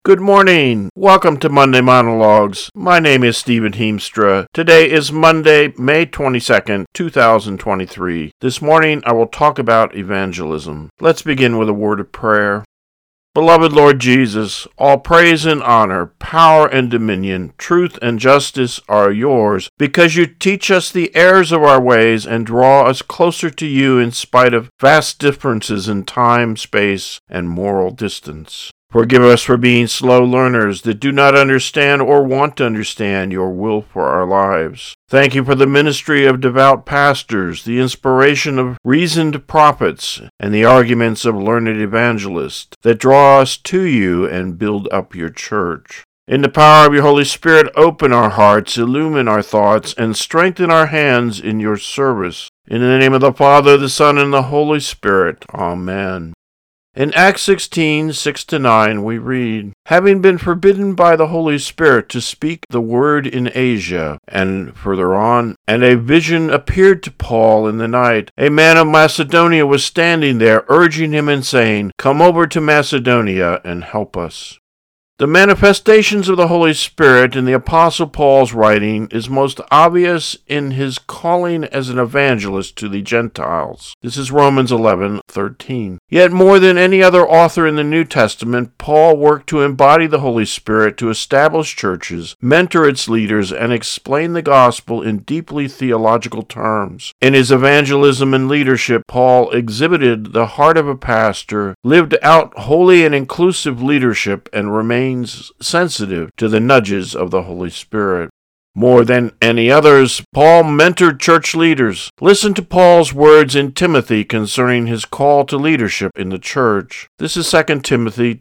Good morning. Welcome to Monday Monologues. My name is Stephen Heemstra. Today is Monday, May 22nd, 2023. This morning I will talk about evangelism. Let's begin with a word of prayer. Beloved Lord Jesus, all praise and honor, power and dominion, truth and justice are yours, because you teach us the errors of our ways and draw us closer to you in spite of vast differences in time, space, and moral distance. Forgive us for being slow learners that do not understand or want to understand your will for our lives. Thank you for the ministry of devout pastors, the inspiration of reasoned prophets, and the arguments of learned evangelists that draw us to you and build up your church. In the power of your Holy Spirit, open our hearts, illumine our thoughts, and strengthen our hands in your service. In the name of the Father, the Son, and the Holy Spirit. Amen. In Acts 16, 6-9, we read, Having been forbidden by the Holy Spirit to speak the word in Asia, and further on, and a vision appeared to Paul in the night. A man of Macedonia was standing there, urging him and saying, Come over to Macedonia and help us. The manifestations of the Holy Spirit in the Apostle Paul's writing is most obvious in his calling as an evangelist to the Gentiles. This is Romans 11:13. Yet more than any other author in the New Testament, Paul worked to embody the Holy Spirit to establish churches, mentor its leaders, and explain the gospel in deeply theological terms. In his evangelism and leadership, Paul exhibited the heart of a pastor, lived out holy and inclusive leadership, and remained sensitive to the nudges of the Holy Spirit. More than any others, Paul mentored church leaders. Listen to Paul's words in Timothy concerning his call to leadership in the church. This is 2 Timothy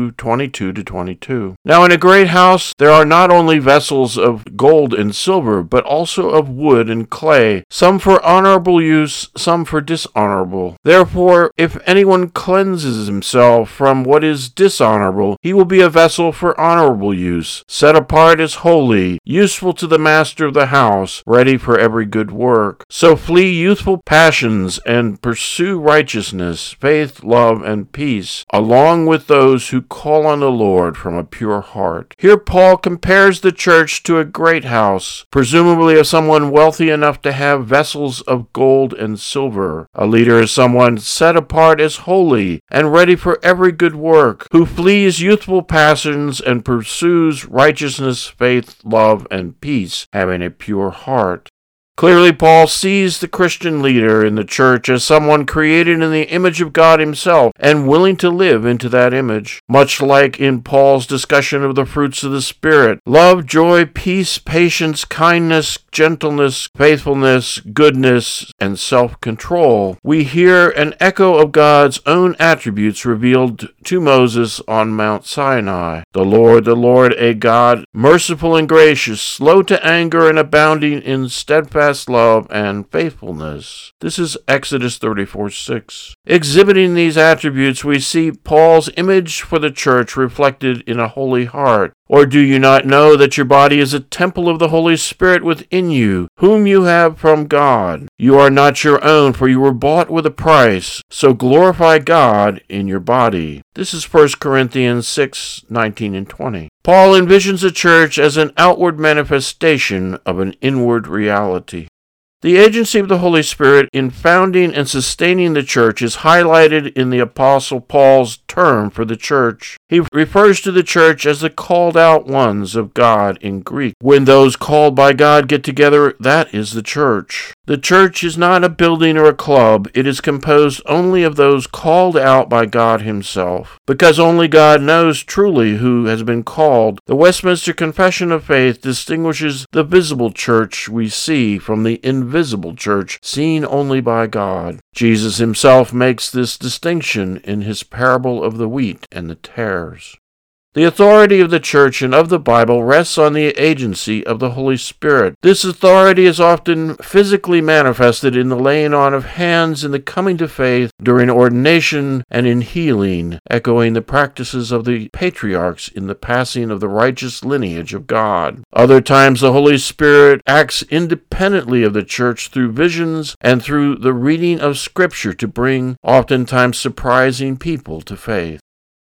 2:22-22. Now in a great house there are not only vessels of gold and silver, but also of wood and clay, some for honorable use, some for dishonorable. Therefore, if anyone cleanses himself from what is dishonorable, he will be a vessel for honorable use, set apart as holy, useful to the master of the house, ready for every good work. So flee youthful passions and pursue righteousness, faith, love, and peace, along with those who call on the Lord from a pure heart. Here Paul compares the church to a great house, presumably of someone wealthy enough to have vessels of gold and silver. A leader is someone set apart as holy and ready for every good work, who flees youthful passions and pursues righteousness, faith, love, and peace, having a pure heart. Clearly, Paul sees the Christian leader in the church as someone created in the image of God himself and willing to live into that image. Much like in Paul's discussion of the fruits of the Spirit, love, joy, peace, patience, kindness, gentleness, faithfulness, goodness, and self-control, we hear an echo of God's own attributes revealed to Moses on Mount Sinai. The Lord, a God, merciful and gracious, slow to anger and abounding in steadfast love and faithfulness. This is Exodus 34:6. Exhibiting these attributes, we see Paul's image for the church reflected in a holy heart. Or do you not know that your body is a temple of the Holy Spirit within you, whom you have from God? You are not your own, for you were bought with a price. So glorify God in your body. This is 1 Corinthians 6:19 and 20. Paul envisions the church as an outward manifestation of an inward reality. The agency of the Holy Spirit in founding and sustaining the church is highlighted in the Apostle Paul's term for the church. He refers to the church as the called out ones of God in Greek. When those called by God get together, that is the church. The church is not a building or a club. It is composed only of those called out by God himself. Because only God knows truly who has been called, the Westminster Confession of Faith distinguishes the visible church we see from the invisible church seen only by God. Jesus himself makes this distinction in his parable of the wheat and the tares. The authority of the church and of the Bible rests on the agency of the Holy Spirit. This authority is often physically manifested in the laying on of hands, in the coming to faith, during ordination, and in healing, echoing the practices of the patriarchs in the passing of the righteous lineage of God. Other times the Holy Spirit acts independently of the church through visions and through the reading of Scripture to bring oftentimes surprising people to faith.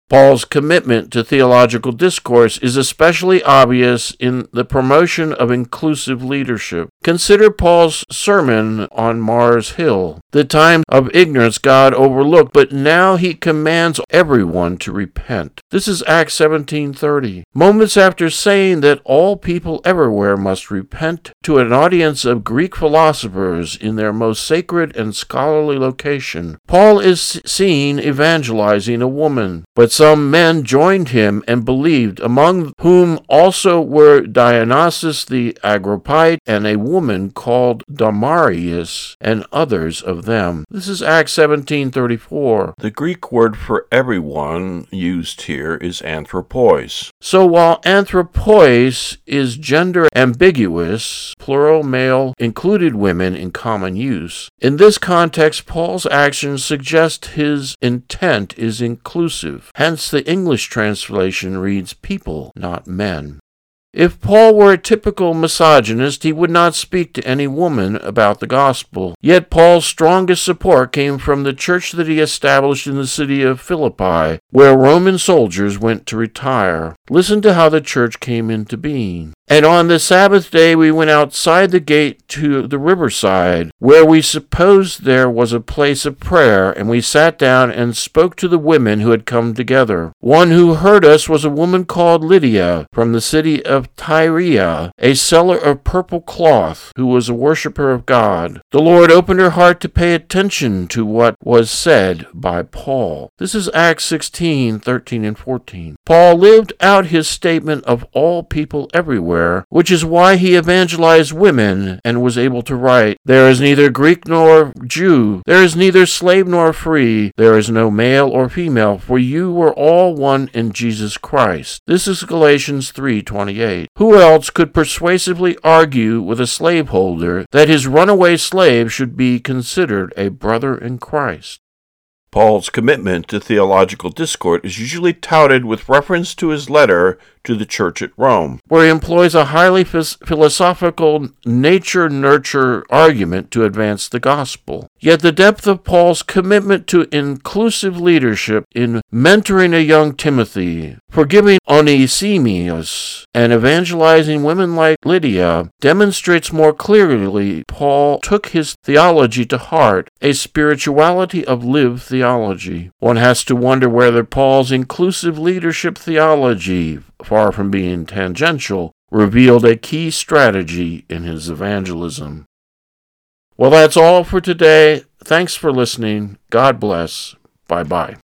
Paul's commitment to theological discourse is especially obvious in the promotion of inclusive leadership. Consider Paul's sermon on Mars Hill. The time of ignorance God overlooked, but now he commands everyone to repent. This is Acts 17:30. Moments after saying that all people everywhere must repent to an audience of Greek philosophers in their most sacred and scholarly location, Paul is seen evangelizing a woman. But some men joined him and believed, among whom also were Dionysius the Areopagite and a woman called Damaris, and others of them. This is Acts 17:34. The Greek word for everyone used here is anthropos. So while anthropos is gender ambiguous, plural, male, included women in common use, in this context Paul's actions suggest his intent is inclusive. Hence the English translation reads people, not men. If Paul were a typical misogynist, he would not speak to any woman about the gospel. Yet Paul's strongest support came from the church that he established in the city of Philippi, where Roman soldiers went to retire. Listen to how the church came into being. And on the Sabbath day we went outside the gate to the riverside, where we supposed there was a place of prayer, and we sat down and spoke to the women who had come together. One who heard us was a woman called Lydia, from the city of Tyre, a seller of purple cloth, who was a worshiper of God. The Lord opened her heart to pay attention to what was said by Paul. This is Acts 16:13 and 14. Paul lived out his statement of all people everywhere, which is why he evangelized women and was able to write, "There is neither Greek nor Jew, there is neither slave nor free, there is no male or female, for you were all one in Jesus Christ." This is Galatians 3:28. Who else could persuasively argue with a slaveholder that his runaway slave should be considered a brother in Christ? Paul's commitment to theological discourse is usually touted with reference to his letter to the church at Rome, where he employs a highly philosophical nature-nurture argument to advance the gospel. Yet the depth of Paul's commitment to inclusive leadership in mentoring a young Timothy, forgiving Onesimus, and evangelizing women like Lydia demonstrates more clearly Paul took his theology to heart, a spirituality of lived theology. One has to wonder whether Paul's inclusive leadership theology, far from being tangential, revealed a key strategy in his evangelism. Well, that's all for today. Thanks for listening. God bless. Bye-bye.